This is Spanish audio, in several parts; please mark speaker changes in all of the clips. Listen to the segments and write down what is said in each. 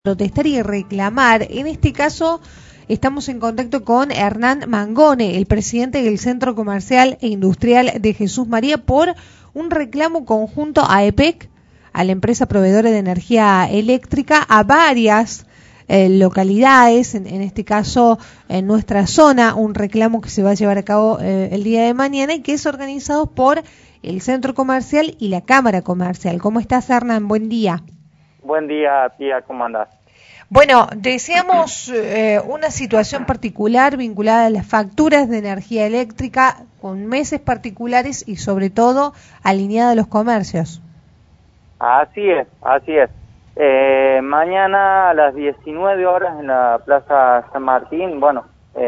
Speaker 1: Protestar y reclamar. En este caso estamos en contacto con Hernán Mangone, el presidente del Centro Comercial e Industrial de Jesús María, por un reclamo conjunto a EPEC, a la empresa proveedora de energía eléctrica, a varias localidades, en este caso en nuestra zona, un reclamo que se va a llevar a cabo el día de mañana y que es organizado por el Centro Comercial y la Cámara Comercial. ¿Cómo estás, Hernán? Buen día.
Speaker 2: Buen día, tía, ¿cómo andás?
Speaker 1: Bueno, decíamos una situación particular vinculada a las facturas de energía eléctrica con meses particulares y sobre todo alineada a los comercios. Así es.
Speaker 2: Mañana a las 19 horas en la Plaza San Martín, vamos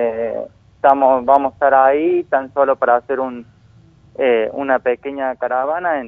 Speaker 2: a estar ahí tan solo para hacer una pequeña caravana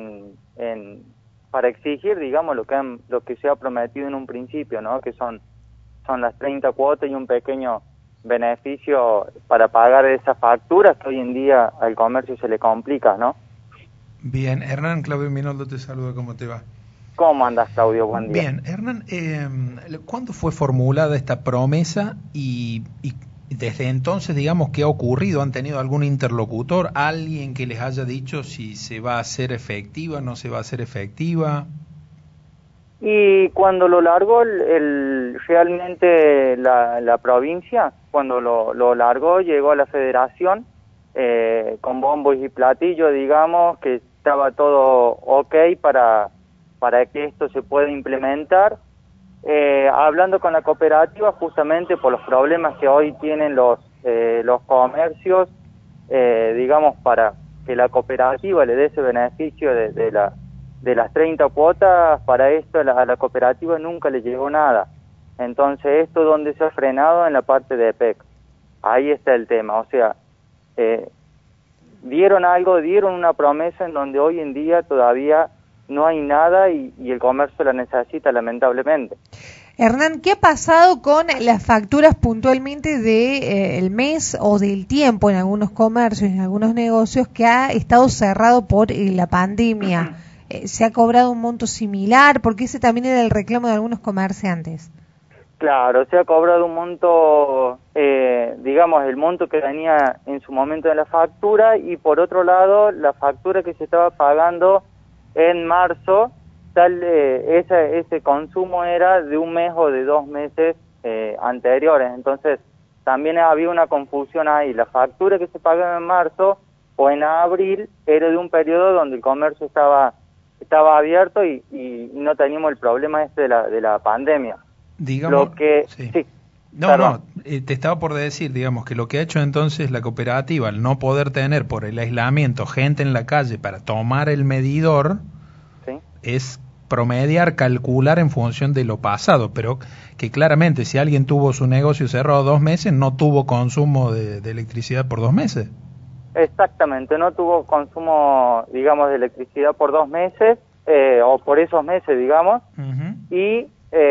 Speaker 2: para exigir, digamos, lo que se ha prometido en un principio, ¿no? Que son las 30 cuotas y un pequeño beneficio para pagar esas facturas que hoy en día al comercio se le complica, ¿no?
Speaker 3: Bien, Hernán, Claudio Minoldo te saluda, ¿cómo te va?
Speaker 2: ¿Cómo andas, Claudio? Buen día.
Speaker 3: Bien, Hernán, ¿cuándo fue formulada esta promesa y desde entonces, digamos, qué ha ocurrido? ¿Han tenido algún interlocutor, alguien que les haya dicho si se va a hacer efectiva, no se va a hacer efectiva?
Speaker 2: Y cuando lo largó realmente la provincia, cuando lo largó, llegó a la federación con bombos y platillos, digamos, que estaba todo ok para que esto se pueda implementar. Hablando con la cooperativa, justamente por los problemas que hoy tienen los comercios, digamos, para que la cooperativa le dé ese beneficio de las 30 cuotas, para esto a la cooperativa nunca le llegó nada. Entonces, esto donde se ha frenado en la parte de EPEC. Ahí está el tema, o sea, dieron una promesa en donde hoy en día todavía no hay nada y el comercio la necesita, lamentablemente.
Speaker 1: Hernán, ¿qué ha pasado con las facturas puntualmente de el mes o del tiempo en algunos comercios, en algunos negocios que ha estado cerrado por la pandemia? ¿Se ha cobrado un monto similar? Porque ese también era el reclamo de algunos comerciantes.
Speaker 2: Claro, se ha cobrado un monto, digamos, el monto que venía en su momento de la factura, y por otro lado, la factura que se estaba pagando en marzo, ese consumo era de un mes o de 2 meses anteriores. Entonces también había una confusión ahí. La factura que se pagaba en marzo o en abril era de un periodo donde el comercio estaba abierto y no teníamos el problema de la pandemia.
Speaker 3: Digamos,
Speaker 2: sí.
Speaker 3: No, te estaba por decir, digamos, que lo que ha hecho entonces la cooperativa, al no poder tener por el aislamiento gente en la calle para tomar el medidor,
Speaker 2: ¿sí?,
Speaker 3: es promediar, calcular en función de lo pasado, pero que claramente si alguien tuvo su negocio cerrado 2 meses, no tuvo consumo de electricidad por 2 meses.
Speaker 2: Exactamente, no tuvo consumo, digamos, de electricidad por 2 meses, o por esos meses, digamos, y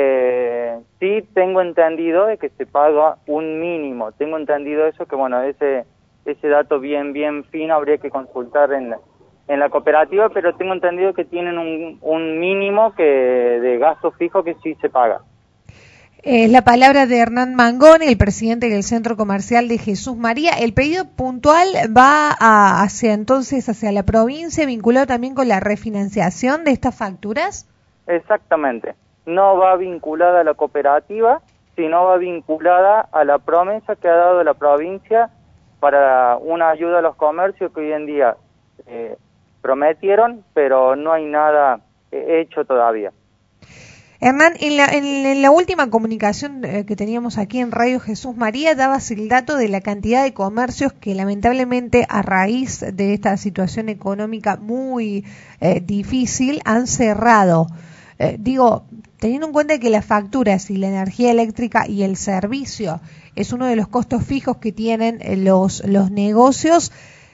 Speaker 2: sí tengo entendido de que se paga un mínimo. Tengo entendido eso, que bueno, ese dato bien fino habría que consultar en la cooperativa, pero tengo entendido que tienen un mínimo de gasto fijo que sí se paga.
Speaker 1: Es la palabra de Hernán Mangone, el presidente del Centro Comercial de Jesús María. El pedido puntual va hacia la provincia, vinculado también con la refinanciación de estas facturas.
Speaker 2: Exactamente. No va vinculada a la cooperativa, sino va vinculada a la promesa que ha dado la provincia para una ayuda a los comercios que hoy en día prometieron, pero no hay nada hecho todavía.
Speaker 1: Hernán, en la última comunicación que teníamos aquí en Radio Jesús María, dabas el dato de la cantidad de comercios que lamentablemente a raíz de esta situación económica muy difícil han cerrado. Teniendo en cuenta que las facturas y la energía eléctrica y el servicio es uno de los costos fijos que tienen los negocios,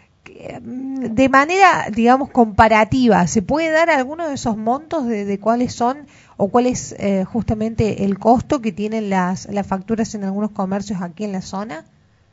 Speaker 1: de manera, digamos, comparativa, ¿se puede dar alguno de esos montos de cuáles son o cuál es justamente el costo que tienen las facturas en algunos comercios aquí en la zona?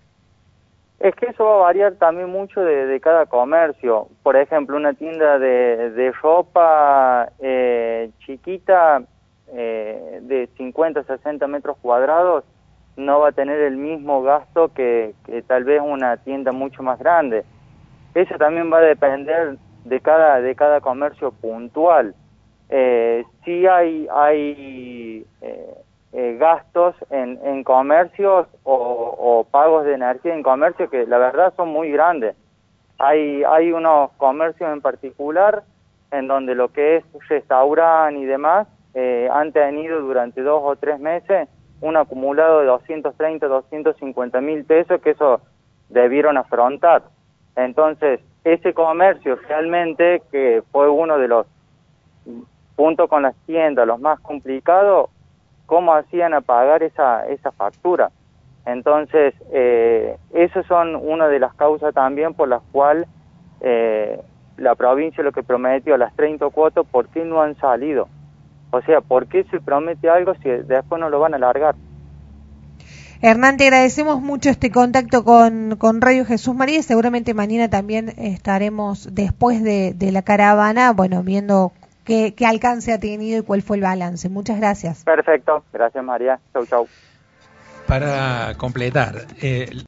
Speaker 2: Es que eso va a variar también mucho de cada comercio. Por ejemplo, una tienda de ropa chiquita de 50 o 60 metros cuadrados no va a tener el mismo gasto que tal vez una tienda mucho más grande. Eso también va a depender de cada comercio puntual. Sí hay gastos en comercios o pagos de energía en comercio que la verdad son muy grandes. Hay unos comercios en particular en donde lo que es restaurante y demás han tenido durante 2 o 3 meses un acumulado de 230, 250 mil pesos que eso debieron afrontar. Entonces, ese comercio realmente, que fue uno de los, junto con las tiendas, los más complicados, ¿cómo hacían a pagar esa factura? Entonces, esas son una de las causas también por las cuales la provincia lo que prometió, las 30 cuotas, ¿por qué no han salido? O sea, ¿por qué se promete algo si después no lo van a largar?
Speaker 1: Hernán, te agradecemos mucho este contacto con Radio Jesús María y seguramente mañana también estaremos después de la caravana, bueno, viendo qué alcance ha tenido y cuál fue el balance. Muchas gracias.
Speaker 2: Perfecto, gracias María. Chau, chau.
Speaker 3: Para completar,